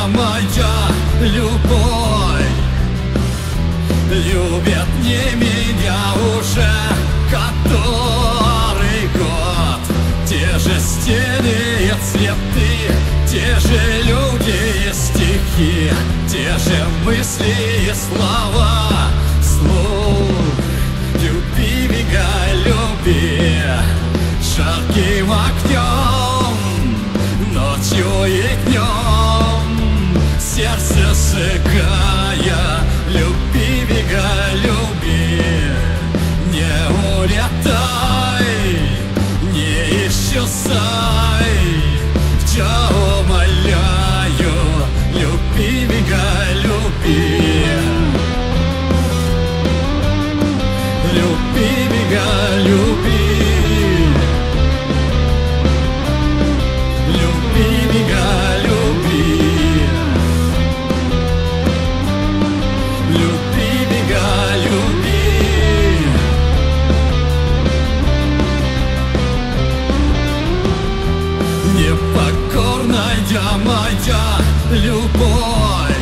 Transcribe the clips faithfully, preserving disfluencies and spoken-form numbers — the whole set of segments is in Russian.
моя любовь. Любят не меня уже который год. Те же стены и цветы, те же люди и стихи, те же мысли и слова. Слух, люби, бегай, люби, жарким огнем, ночью и днем, сердце сжигая. Люби, бегай, люби, не улетай, не исчезай. Я умоляю, люби, бегай, люби, люби, бегай, люби, люби, бегай, люби, люби, бегай, люби. Непокорная моя любовь.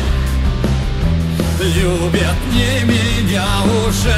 Любят не меня уже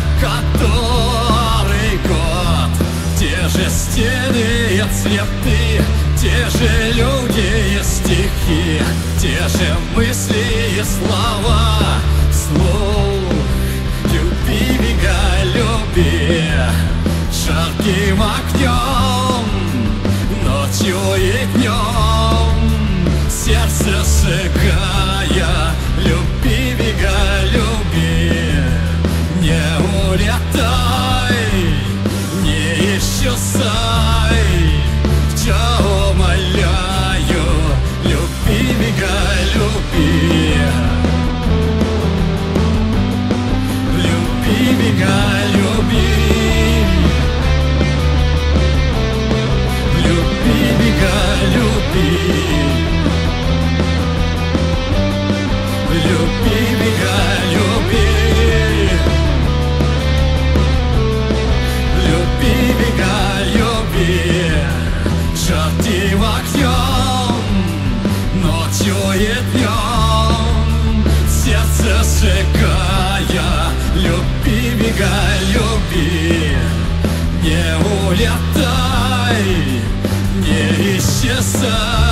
который год. Те же стены и цветы, те же люди и стихи, те же мысли и слова. Слух, люби, бегай, люби, жарким огнем, ночью и днем, сердце сжигая. Люби, бегай, люби, не улетай, не исчезай. Я умоляю, люби, бегай, люби, люби, бегай, люби, люби, бегай, люби, люби, бегай, люби, люби, бегай, люби, жарким огнем, ночью и днем, сердце сжигая. Люби, бегай, люби, не улетай, не исчезай.